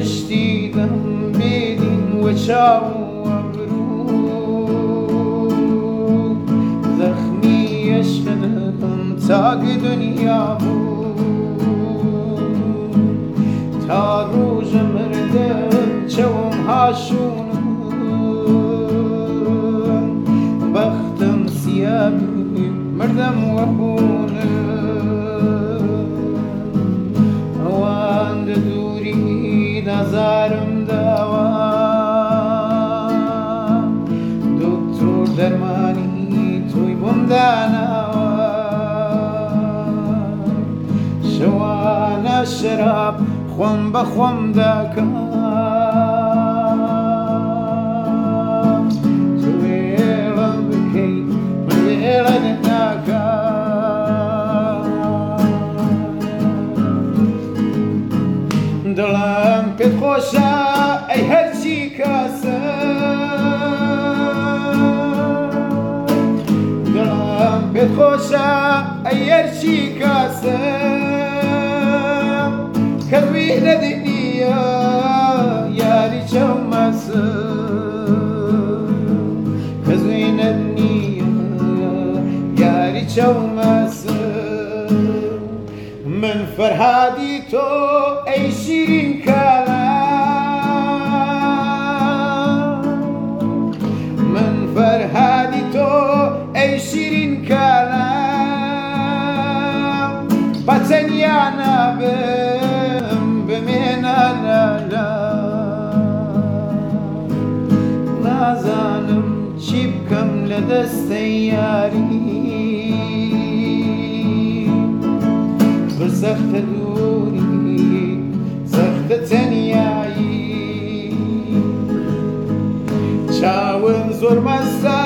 پشتی دم بیدین و چاو ابرو زخمی عشقم تاگ دنیا بود تا روز مردم چوم هاشونم بختم سیابی مردم و اوان دوری نزارم دوا دکتر درمانی توی بمدانوا شوانا شراب خوم بخوم دکم توی علم بکی من علم نکم دلم پێت خۆشە ئەی هەرچی کەسە دلم پێت خۆشە ئەی هەرچی کەسە کە دوی لە دنیا یاری چەومەسە کە دوی لە دنیا یاری چەومەسە من فرهادی تو ای شیرین کلام من فرهادی تو ای شیرین کلام بتنیا نبم بمێنە نازانم چی بکەم لە دەستەی یاری سەختە دووری سەختە تەنیایی چاوم زۆر مەستە